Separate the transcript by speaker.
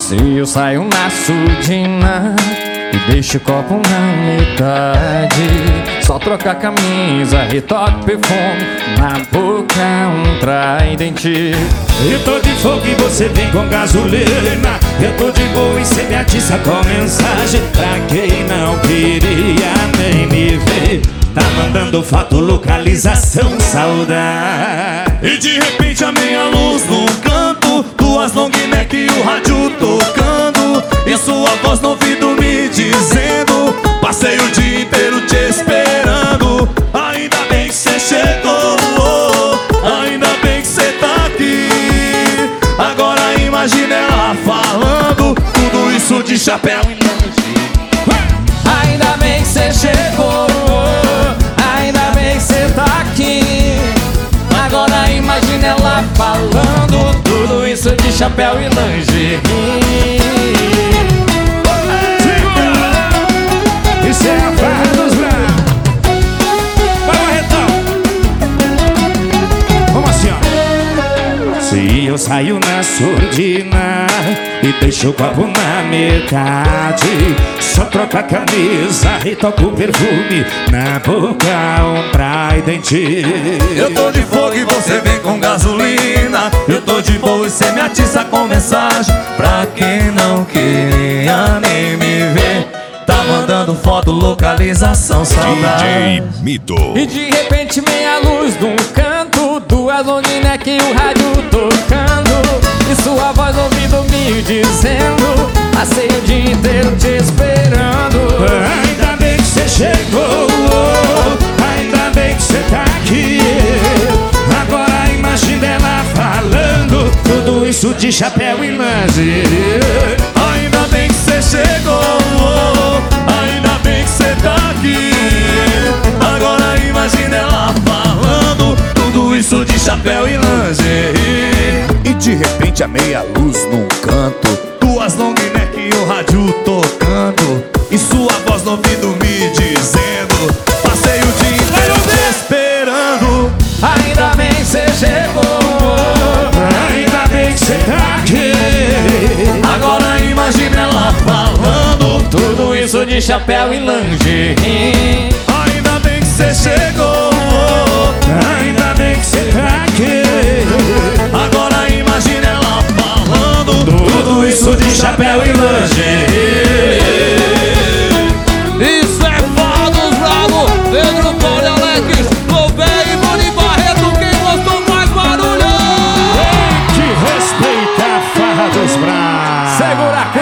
Speaker 1: Se eu saio na surdina e deixo o copo na metade, só trocar camisa, retoque, perfume, na boca um tridente.
Speaker 2: Eu tô de fogo e você vem com gasolina. Eu tô de boa e cê me atiça com mensagem. Pra quem não queria nem me ver, tá mandando foto, localização, saudade. E de repente a meia luz num canto, duas long neck e o rádio tocando, e sua voz no ouvido me dizendo: passei o dia inteiro te esperando. Ainda bem que cê chegou, ainda bem que cê tá aqui. Agora imagina ela falando tudo isso de chapéu e lanche.
Speaker 1: Ainda bem que cê chegou, ainda bem que cê tá aqui. Agora imagina ela falando tudo isso de chapéu e lingerie.
Speaker 2: Isso é a farra dos bravos. Vai, Barretão. Vamos assim, ó. Se eu saio na surdina e deixo o copo na metade, só troco a camisa e toco o perfume, na boca um tridente. Eu tô de fogo e você vem com gasolina. Eu tô de boa e cê me atiça com mensagem. Pra quem não queria nem me ver, tá mandando foto, localização, saudade.
Speaker 3: DJ Mito.
Speaker 1: E de repente meia luz num canto, duas long neck e o rádio tocando, e sua voz no ouvido me dizendo: passei o dia inteiro te esperando.
Speaker 2: Ainda bem que cê chegou, ainda bem que cê tá aqui. Agora imagina ela falando tudo isso de chapéu e lingerie. Ainda bem que cê chegou, ainda bem que cê tá aqui. Agora imagina ela falando tudo isso de chapéu e lingerie.
Speaker 3: E de repente a meia luz num canto,
Speaker 2: Duas long neck e o rádio tocando, e sua voz no ouvido me dizendo: passei o dia inteiro te esperando.
Speaker 1: Ainda bem que cê chegou,
Speaker 2: Ainda bem que cê tá aqui. Agora imagina ela falando
Speaker 1: tudo isso de chapéu e lingerie.
Speaker 2: ainda bem que cê chegou, ainda bem que cê tá aqui. Agora imagina ela falando tudo isso de chapéu e lingerie.
Speaker 4: Isso é Farra dos Bravos, Pedro Paulo e Alex, Gouveia e Moni Barreto. Quem gostou mais barulho?
Speaker 2: Que respeita a farra dos bravos.
Speaker 1: Segura a